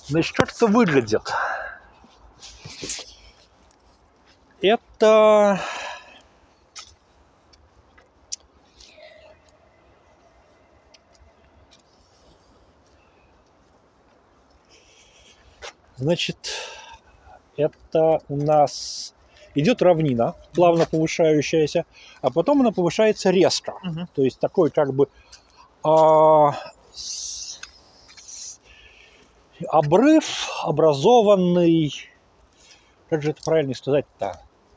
Значит, как это выглядит? Это... Значит, это у нас идет равнина, плавно повышающаяся, а потом она повышается резко. Мгм. То есть такой как бы обрыв, образованный... Как же это правильно сказать-то?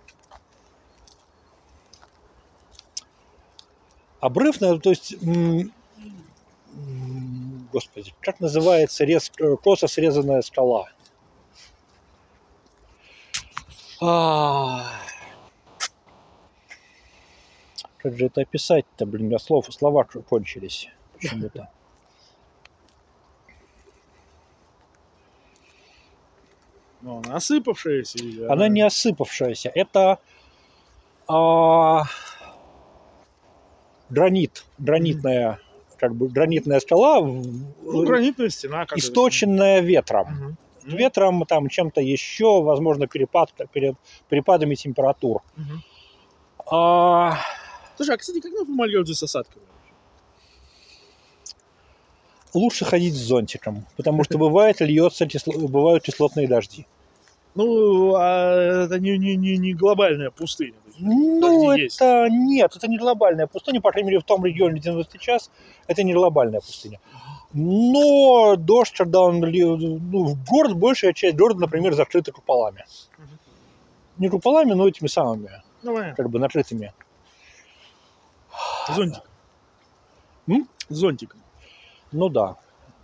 Обрыв, то есть... Господи, как называется косо срезанная скала? Как же это описать-то, блин, у меня слова кончились почему-то. Ну, она осыпавшаяся. Она не осыпавшаяся, это гранитная, как бы гранитная скала, Ну, гранитная стена. Как источенная ветром. Мгм. Ветром, там, чем-то еще, возможно, перепадами температур. Мгм. А, Слушай, а, кстати, как на Фомальёте с осадками? Лучше ходить с зонтиком, потому что бывают кислотные дожди. Ну, а это не глобальная пустыня. Ну, Дожди есть. нет, это не глобальная пустыня, по крайней мере, в том регионе, где мы сейчас, это не глобальная пустыня. Но дождь, когда он в город, большая часть города, например, закрыта куполами. Мгм. Не куполами, но этими самыми, Ну, понятно. как бы накрытыми. Зонтиком. М? Зонтиком. Ну да.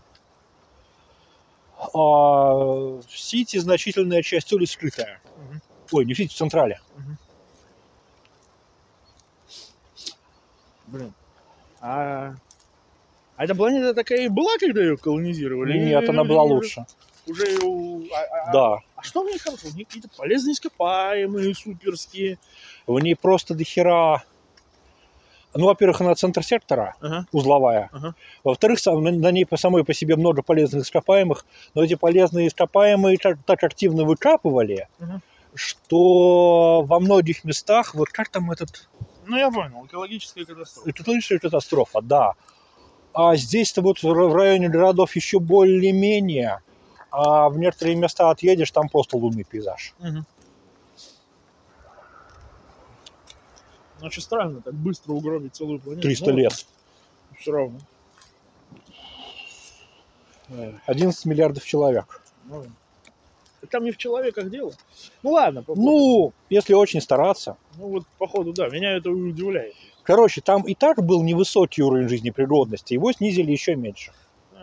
А в Сити значительная часть улиц скрытая. Мгм. Ой, не в Сити, в Централе. Мгм. Блин. А эта планета такая и была, когда ее колонизировали? Нет, Или она люди была лучше. Уже Да. А что в ней хорошего? У них какие-то полезные ископаемые, суперские. В ней просто дохера... Ну, во-первых, она центр сектора, Ага. узловая. Ага. Во-вторых, на ней самой по себе много полезных ископаемых, но эти полезные ископаемые так активно выкапывали, Ага. что во многих местах, вот как там этот... Ну, я понял, экологическая катастрофа. Экологическая катастрофа, да. А здесь-то вот в районе городов еще более-менее, а в некоторые места отъедешь, там просто лунный пейзаж. Угу. Очень странно так быстро угробить целую планету. 300 лет. Все равно. 11 миллиардов человек. Ну, там не в человеках дело. Ну ладно, Ну, если очень стараться. Ну вот, походу, да, меня это удивляет. Короче, там и так был невысокий уровень жизнепригодности, его снизили еще меньше.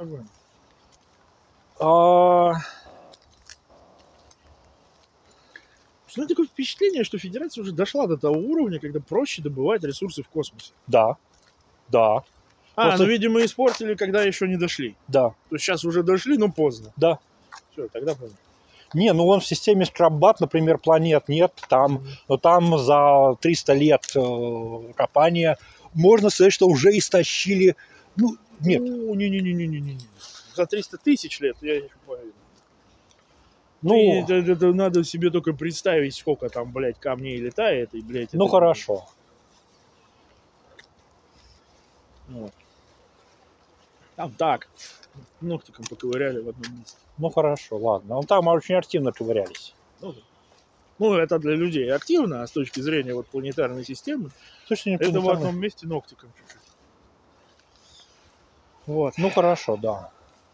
Ну, такое впечатление, что Федерация уже дошла до того уровня, когда проще добывать ресурсы в космосе. Да, да. Просто... ну, видимо, испортили, когда еще не дошли. Да. То есть сейчас уже дошли, но поздно. Да. Все, тогда понял. Не, ну вон в системе Скраббат, например, планет нет, там, но там за 300 лет копания можно сказать, что уже истощили, ну, нет. Не-не-не-не-не-не. За 300 тысяч лет я не поверю. Ну, это надо себе только представить, сколько там, блядь, камней летает, и, блядь... Ну, это... хорошо. Вот. Там так, ногтиком поковыряли в одном месте. Ну, хорошо, ладно. Ну, там очень активно ковырялись. Ну, это для людей активно, а с точки зрения вот планетарной системы, Слушай, это в одном месте ногтиком чуть-чуть. Вот. Ну, хорошо, да.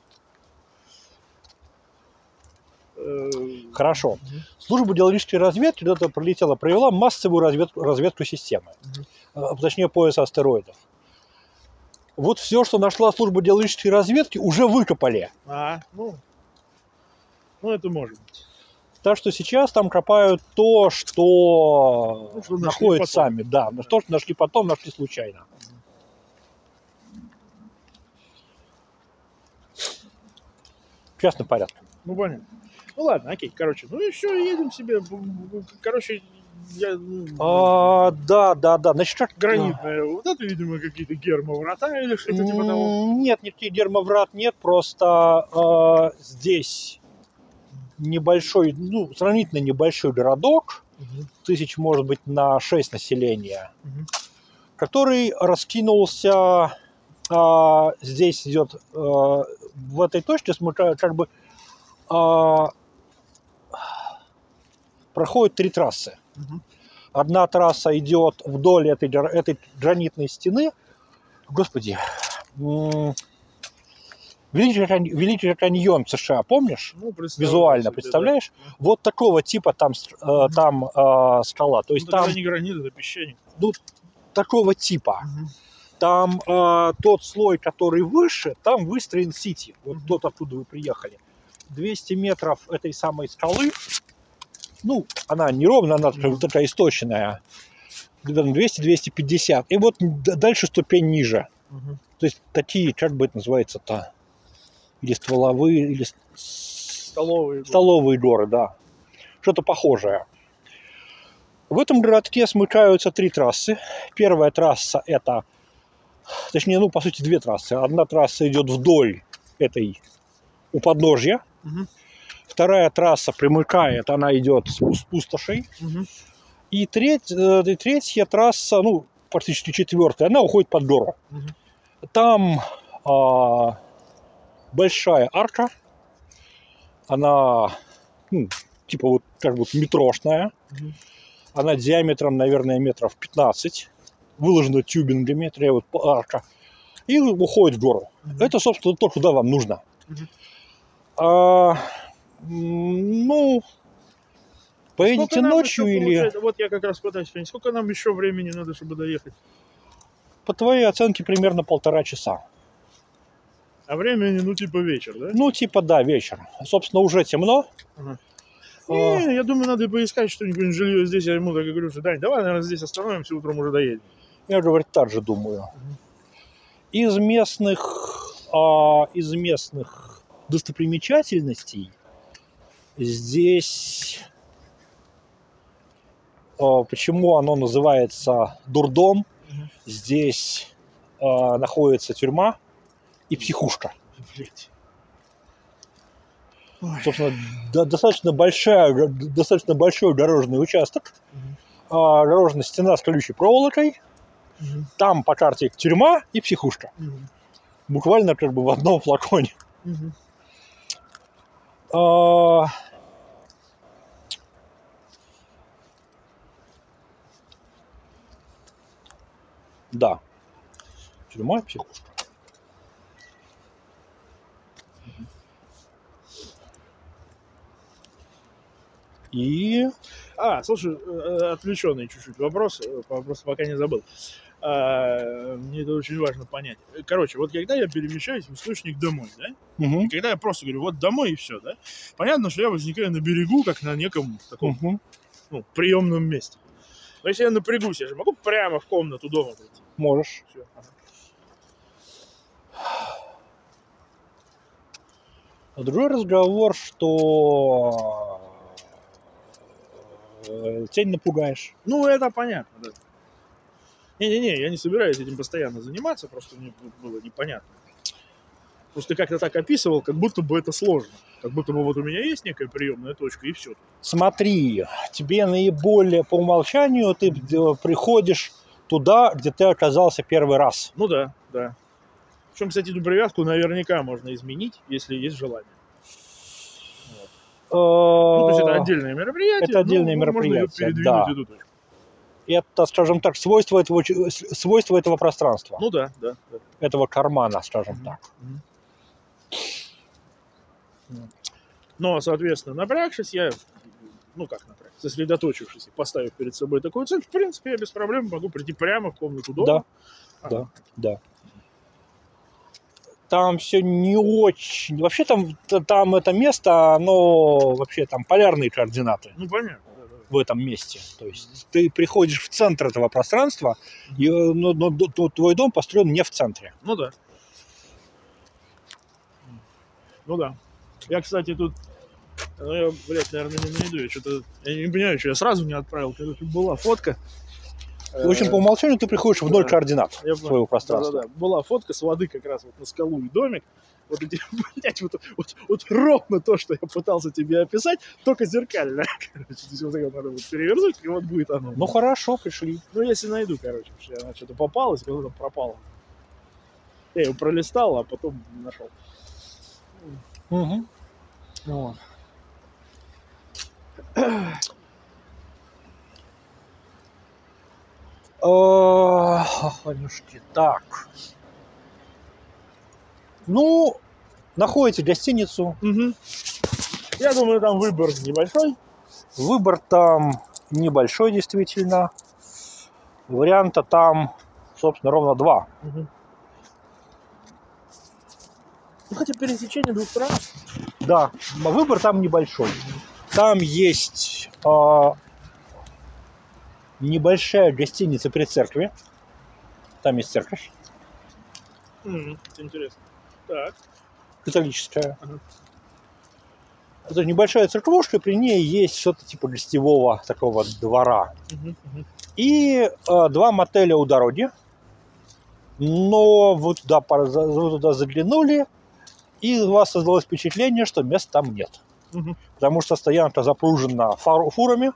Хорошо. Служба геологической разведки где-то провела массовую разведку системы. Точнее, пояса астероидов. Вот все, что нашла служба геологической разведки, уже выкопали. Ну, это может быть. Так что сейчас там копают то, что находят сами. Да, то, что нашли потом, нашли случайно. Частным порядком. Ну, понятно. Ну, ладно, окей, короче. Ну, и все, едем себе. Короче, Да. Значит, как... Гранитная. Вот это, видимо, какие-то гермоврата или что-то типа того. Нет, никаких гермоврат нет, просто здесь небольшой, ну, сравнительно небольшой городок, тысяч, может быть, на 6 населения, который раскинулся, здесь идет, в этой точке, как бы проходит 3 трассы. Одна трасса идет вдоль этой гранитной стены. Господи, Великий каньон США, помнишь? Ну, Визуально, представляешь? Да. Вот такого типа там скала. То есть там не гранит, это песчаник. Ну, такого типа. Там тот слой, который выше, там выстроен Сити. Вот тот, откуда вы приехали. 200 метров этой самой скалы. Ну, она не ровная, она такая источная. 200-250. И вот дальше ступень ниже. То есть такие, как бы это называется-то, или стволовые, или столовые горы, да. Что-то похожее. В этом городке смыкаются 3 трассы. Первая трасса это, точнее, ну, по сути, 2 трассы. Одна трасса идет вдоль этой, у подножья. Вторая трасса примыкает, она идет с пустошей. И третья трасса, ну, практически четвертая, она уходит под гору. Там большая арка. Она, ну, типа вот как бы метрошная. Она диаметром, наверное, метров 15. Выложена тюбингами, вот арка. И уходит в гору. Это, собственно, то, куда вам нужно. Ну, поедете ночью или... Вот я как раз пытаюсь понять, сколько нам еще времени надо, чтобы доехать? По твоей оценке, примерно 1,5 часа. А времени, ну, типа вечер, да? Ну, типа, да, вечер. Собственно, уже темно. Не, я думаю, надо поискать что-нибудь жилье здесь. Я ему так и говорю, что Дань, давай, наверное, здесь остановимся, утром уже доедем. Я, говорю, так же думаю. Из местных достопримечательностей здесь... Почему оно называется дурдом? Здесь находится тюрьма и психушка. Собственно, достаточно большой дорожный участок. Дорожная стена с колючей проволокой. Там по карте тюрьма и психушка. Буквально как бы в одном флаконе. Да. Тюрьма и психушка. И... слушай, отвлеченный чуть-чуть вопрос, просто пока не забыл. Мне это очень важно понять. Короче, вот когда я перемещаюсь в источник домой, да? И когда я просто говорю, вот домой и все, да? Понятно, что я возникаю на берегу, как на неком таком приемном месте. Но если я напрягусь, я же могу прямо в комнату дома прийти? Можешь. Все. Другой разговор, что тень напугаешь. Ну, это понятно, да. Не-не-не, я не собираюсь этим постоянно заниматься, просто мне было непонятно. Просто ты как-то так описывал, как будто бы это сложно. Как будто бы вот у меня есть некая приемная точка, и все. Смотри, тебе наиболее по умолчанию ты приходишь туда, где ты оказался первый раз. Ну да, да. Причем, кстати, эту привязку наверняка можно изменить, если есть желание. Ну, то есть это отдельное мероприятие. Это отдельное мероприятие, можно передвинуть эту точку. Это, скажем так, свойство этого пространства. Ну да. Этого кармана, скажем так. Но, соответственно, напрягшись, сосредоточившись и поставив перед собой такую цель, в принципе, я без проблем могу прийти прямо в комнату дома. Да. Там все не очень... Вообще там это место, оно вообще там полярные координаты. Ну, понятно. В этом месте. То есть ты приходишь в центр этого пространства, но твой дом построен не в центре. Ну да. Я, кстати, тут Ну, я, блядь, наверное, не найду. Я не понимаю, что я сразу не отправил. Короче, была фотка. В общем, по умолчанию ты приходишь в 0 координат своего пространства. Да. Была фотка с воды как раз вот на скалу и домик. Вот эти, блядь, вот ровно то, что я пытался тебе описать, только зеркально. Короче, здесь вот так вот надо будет перевернуть, и вот будет оно. Ну хорошо, пришли. Ну, если найду, короче, потому что она что-то попалась, куда-то пропала. Я ее пролистал, а потом нашел. Угу. Вот. Ванюшки, так. Ну, находите гостиницу. Угу. Я думаю, там выбор небольшой. Выбор там небольшой, действительно. Варианта там, собственно, ровно 2. Угу. Ну, хотя пересечение 2 стран. Да, выбор там небольшой. Там есть небольшая гостиница при церкви. Там есть церковь. Это интересно. Так. Католическая. Ага. Это небольшая церквушка, при ней есть что-то типа гостевого такого двора. И 2 мотеля у дороги. Но вы туда заглянули, и у вас создалось впечатление, что мест там нет. Потому что стоянка запружена фурами.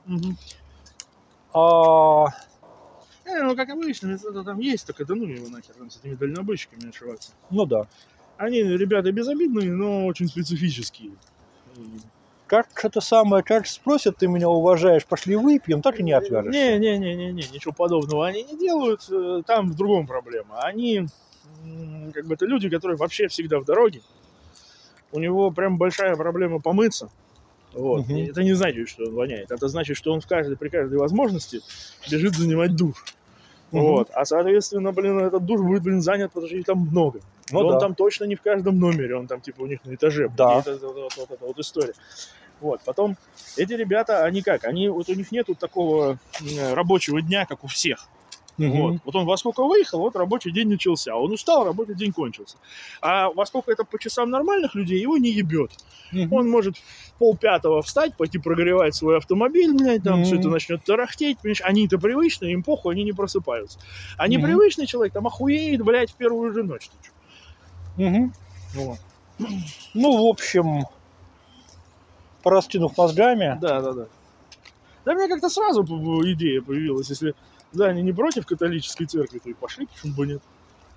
Ну, как обычно, места там есть, только да ну его нахер, там с этими дальнобойщиками ошиваться. Ну да. Они, ребята, безобидные, но очень специфические. Как это самое, как спросят, ты меня уважаешь, пошли выпьем, так и не отвяжешься. Не, ничего подобного они не делают. Там в другом проблема. Они, как бы, это люди, которые вообще всегда в дороге. У него прям большая проблема помыться. Вот. И это не значит, что он воняет. Это значит, что он при каждой возможности бежит занимать душ. Вот. А, соответственно, блин, этот душ будет, занят, потому что их там много. Ну, он там точно не в каждом номере, он там, типа, у них на этаже. Да. Это вот история. Вот. Потом, эти ребята, они как? Вот у них нету такого рабочего дня, как у всех. Вот он во сколько выехал, вот рабочий день начался. Он устал, рабочий день кончился. А во сколько это по часам нормальных людей, его не ебет. Он может в 4:30 встать, пойти прогревать свой автомобиль, блядь, там все это начнет тарахтеть, понимаешь? Они-то привычные, им похуй, они не просыпаются. А непривычный человек там охуеет, блядь, в первую же ночь. Вот. Ну, в общем, пораскинув мозгами. Да. Да, мне как-то сразу идея появилась, если да, они не против католической церкви, то и пошли, почему бы нет.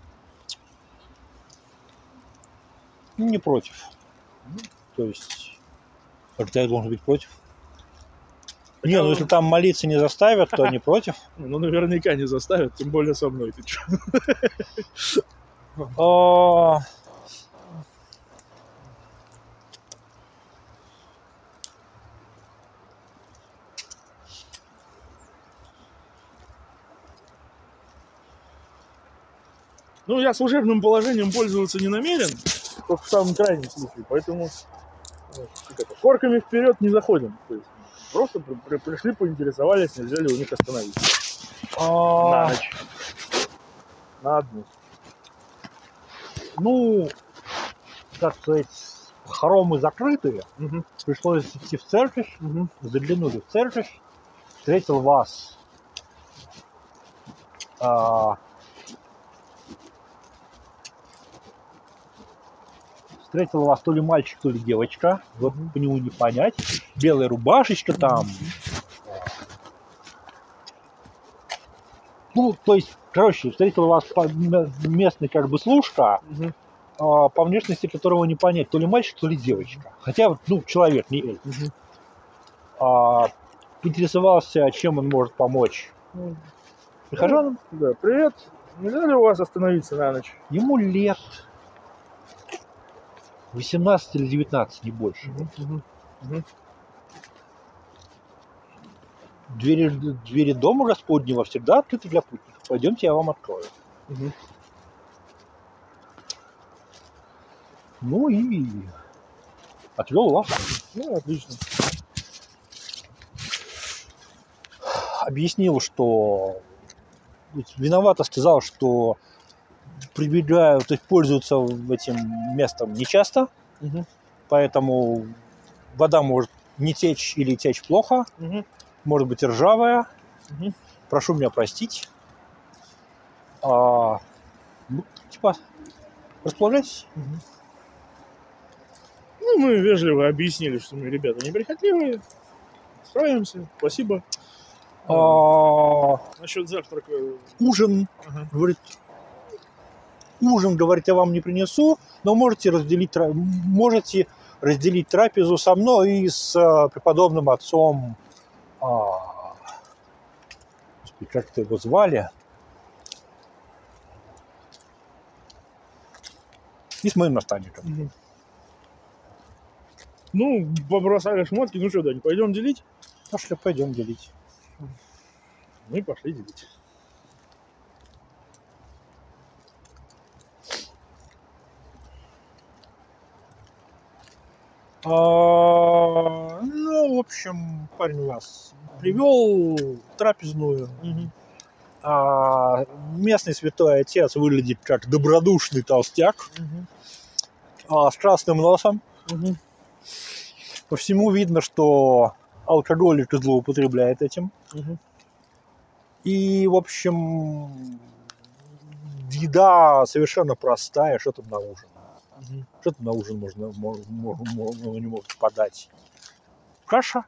Не против. То есть, когда я должен быть против? Не, ну если там молиться не заставят, то не против. Ну, наверняка не заставят, тем более со мной, ты чё? Ну, я служебным положением пользоваться не намерен, только в самом крайнем случае, поэтому корками вперед не заходим. То есть просто пришли, поинтересовались, нельзя ли у них остановиться. На ночь. На одну. Ну, так сказать, хоромы закрытые. Пришлось идти в церковь. Заглянули в церковь. Встретил вас то ли мальчик, то ли девочка. Вот по нему не понять. Белая рубашечка там. Ну, то есть, короче, встретил вас местный как бы служка, по внешности которого не понять, то ли мальчик, то ли девочка. Хотя, ну, человек, не эльф. Интересовался, чем он может помочь прихожанам. Да, привет. Нельзя ли у вас остановиться на ночь? Ему лет 18 или 19, не больше. Двери дома Господнего всегда открыты для путников. Пойдемте, я вам открою. Ну и отвел вас. Ну, отлично. Объяснил, что виновато сказал, что прибегают, то есть пользуются этим местом нечасто, поэтому вода может не течь или течь плохо, может быть ржавая. Прошу меня простить. Типа, располагайтесь. Ну, мы вежливо объяснили, что мы, ребята, неприхотливые. Справимся. Спасибо. Насчет завтрака. Ужин, говорит, я вам не принесу, но можете разделить трапезу со мной и с преподобным отцом. Господи, как-то его звали. И с моим наставником. Ну, побросали шмотки. Ну что, Дань, пойдем делить? Пошли, пойдем делить. Мы пошли делить. Ну, в общем, парень вас привел трапезную. Местный святой отец выглядит как добродушный толстяк с красным носом. По всему видно, что алкоголик злоупотребляет этим. И, в общем, еда совершенно простая. Что там на ужин? Что там на ужин можно не могут подать? Каша.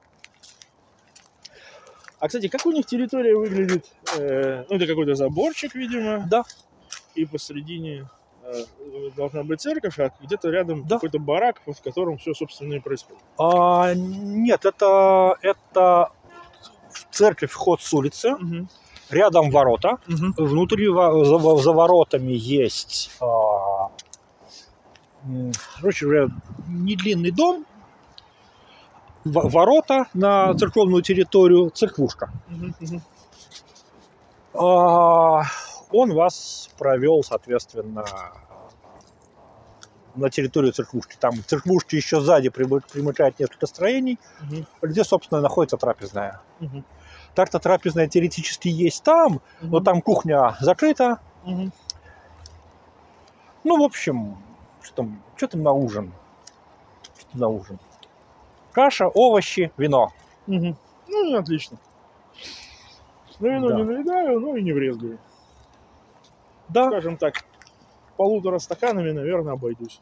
А, кстати, как у них территория выглядит? Ну, это какой-то заборчик, видимо. Да. И посередине должна быть церковь, а где-то рядом какой-то барак, в котором все, собственно, и происходит. Нет, это церковь, вход с улицы. Рядом ворота. Внутри, за воротами есть, короче говоря, недлинный дом. Ворота на церковную территорию, церквушка. Он вас провел, соответственно, на территорию церквушки. Там в церквушке еще сзади примыкает несколько строений, где, собственно, находится трапезная. Так-то трапезная теоретически есть там, но там кухня закрыта. Ну, в общем, что там на ужин? Что на ужин? Каша, овощи, вино. Ну, отлично. На вино не наедаю, но и не врезгаю. Да. Скажем так, 1,5 стаканами, наверное, обойдусь.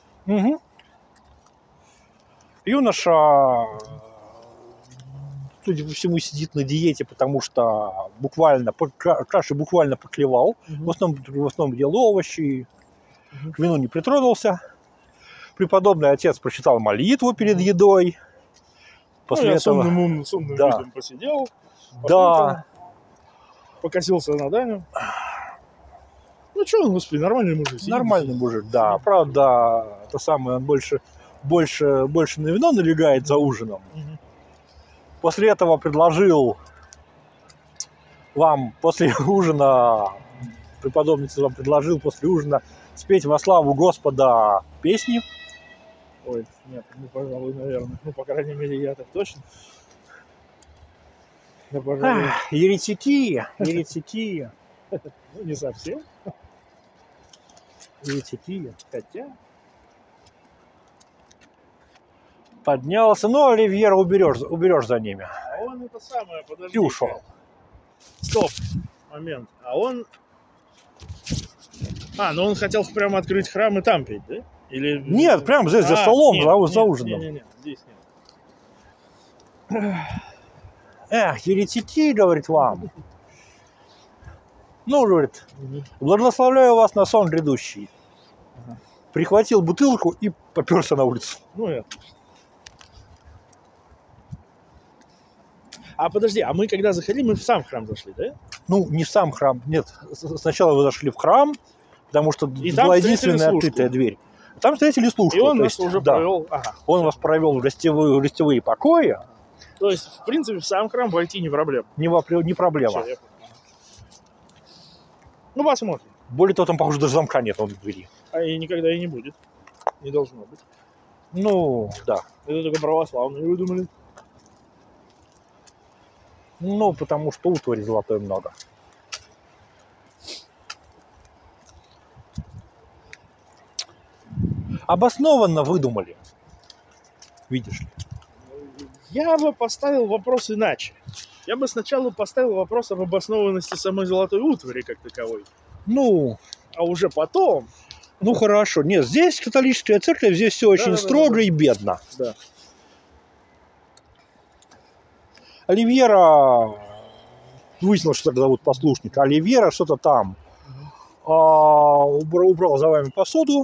Юноша, судя по всему, сидит на диете, потому что каши буквально поклевал. В основном ел овощи, к вину не притронулся. Преподобный отец прочитал молитву перед едой. После этого... Я с умным видом посидел. Да. Покосился на Даню. Ну что он, господи, нормальный мужик. Нормальный мужик, да. Правда, то самое, он больше на вино налегает за ужином. После этого предложил вам после ужина, преподобница вам предложил после ужина спеть во славу Господа песни. Ой, нет, ну, пожалуй, наверное. Ну, по крайней мере, я так точно. Ну, пожалуй... Еретики. Ну, не совсем. Еретики. Хотя... Поднялся, но Оливьера уберешь за ними. А он это самое, подожди. И ушел. Стоп, момент. А он... ну он хотел прямо открыть храм и там петь, да? Или... Нет, прямо здесь, за столом, за ужином. Нет, здесь нет. Еретики, говорит вам. Ну, говорит, благословляю вас на сон грядущий. Прихватил бутылку и попёрся на улицу. Ну, я. А подожди, а мы когда заходили, мы в сам храм зашли, да? Ну, не в сам храм, нет. Сначала вы зашли в храм, потому что была единственная открытая дверь. Там встретили служку. И он нас уже провел. Он вас провел в гостевые покои. То есть, в принципе, в сам храм войти не проблема. Не проблема. Все, ну, посмотрим. Более того, там, похоже, даже замка нет на двери. И никогда и не будет. Не должно быть. Ну, да. Это только православные выдумали. Ну, потому что утвари золотой много. Обоснованно выдумали. Видишь ли. Я бы поставил вопрос иначе. Я бы сначала поставил вопрос об обоснованности самой золотой утвари как таковой. Ну, А уже потом... ну хорошо. Нет, здесь католическая церковь, здесь все очень строго и бедно. Да. Оливьера, выяснилось, что так зовут послушника, Оливьера что-то там убрал за вами посуду,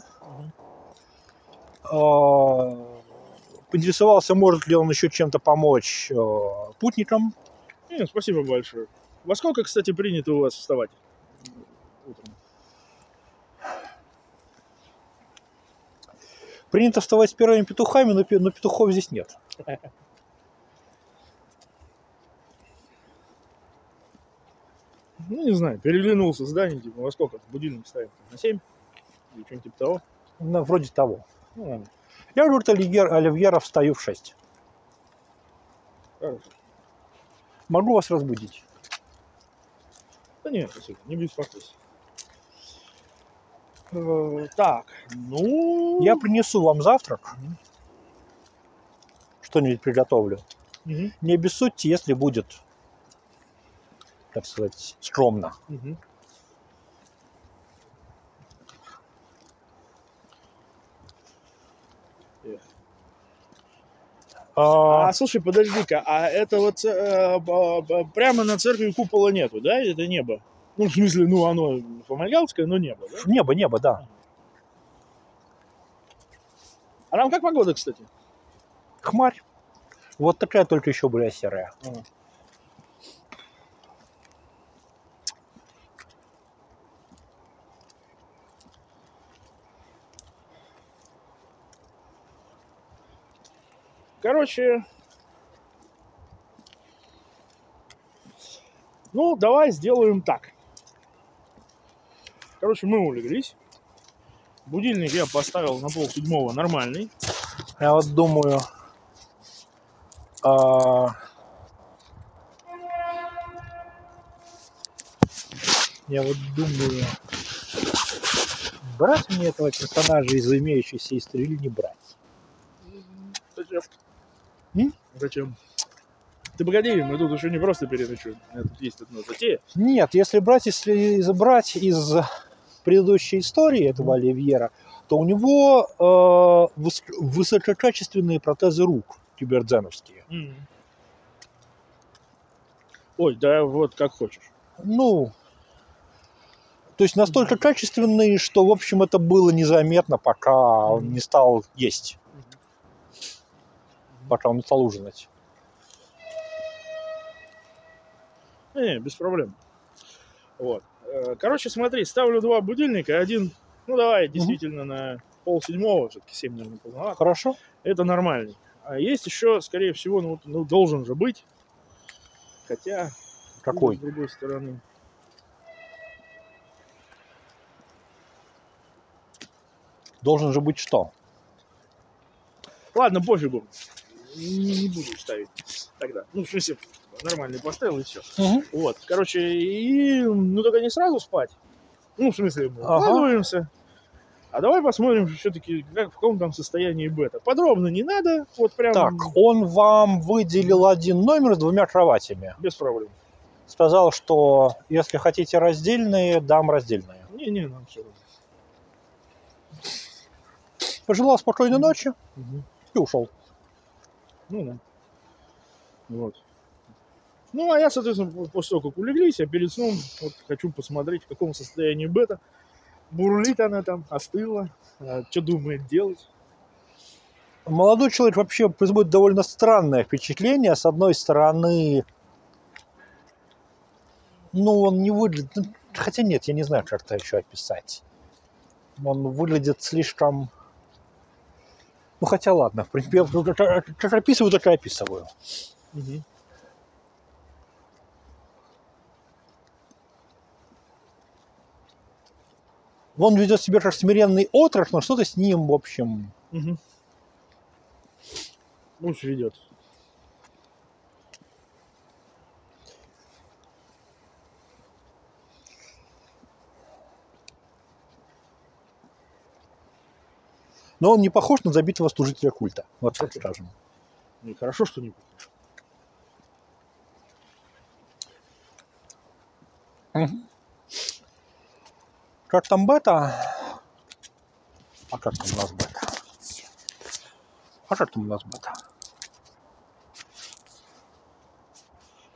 поинтересовался, может ли он еще чем-то помочь путникам. Нет, спасибо большое. Во сколько, кстати, принято у вас вставать утром? Принято вставать с первыми петухами, но петухов здесь нет. Ну, не знаю, переглянулся здание, типа, во сколько будильник ставим? На 7? Или что-нибудь типа того? Ну, вроде того. Ну, ладно. Я, говорит, Оливьера, встаю в 6. Хорошо. Могу вас разбудить? Да нет, спасибо, не беспокойся. Так, ну... Я принесу вам завтрак. Что-нибудь приготовлю. Мгм. Не обессудьте, если будет, так сказать, скромно. Мгм. Слушай, подожди-ка, а это вот прямо на церкви купола нету, да? Это небо? Ну, в смысле, ну, оно фомальгалское, но небо, да? Небо, да. А там как погода, кстати? Хмарь. Вот такая, только еще более серая. Ага. Короче, ну, давай сделаем так. Короче, мы улеглись. Будильник я поставил на 6:30 нормальный. Я вот думаю, брать мне этого персонажа из имеющейся истории или не брать? Зачем? М? Зачем? Ты погоди, мы тут еще не просто переночуем. Тут есть одна затея. Нет, если забрать из предыдущей истории этого Оливьера, то у него высококачественные протезы рук кибердзеновские. Ой, да вот как хочешь. Ну, то есть настолько качественные, что, в общем, это было незаметно, пока он не стал есть. Пока он не стал ужинать. Не, без проблем. Вот. Короче, смотри, ставлю 2 будильника. Один, ну давай, действительно, на 6:30, все-таки 7, наверное, поздновато. Хорошо. Это нормальный. А есть еще, скорее всего, ну должен же быть. Хотя, Какой? с другой стороны. Должен же быть что? Ладно, пофигу. Не буду ставить тогда. Ну, в смысле, нормальный поставил и все. Вот, короче, ну только не сразу спать. Ну, в смысле, мы укладываемся. А давай посмотрим все-таки, в каком там состоянии бета. Подробно не надо, вот прям... Так, он вам выделил один номер с 2 кроватями. Без проблем. Сказал, что если хотите раздельные, дам раздельные. Не, нам все равно. Пожелал спокойной ночи и ушел. Ну да. Вот. Ну, а я, соответственно, после того, как улеглись, я перед сном вот хочу посмотреть, в каком состоянии бета. Бурлит она там, остыла, что думает делать. Молодой человек вообще производит довольно странное впечатление. С одной стороны, ну, он не выглядит... Хотя нет, я не знаю, как это еще описать. Он выглядит слишком... Ну, хотя ладно, в принципе, как описываю, так и описываю. Он ведет себя как смиренный отрок, но что-то с ним, в общем... Лучше ведет. Но он не похож на забитого служителя культа, вот так скажем. И хорошо, что не путаешь. Как там бета? А как там у нас бета? А как там у нас бета?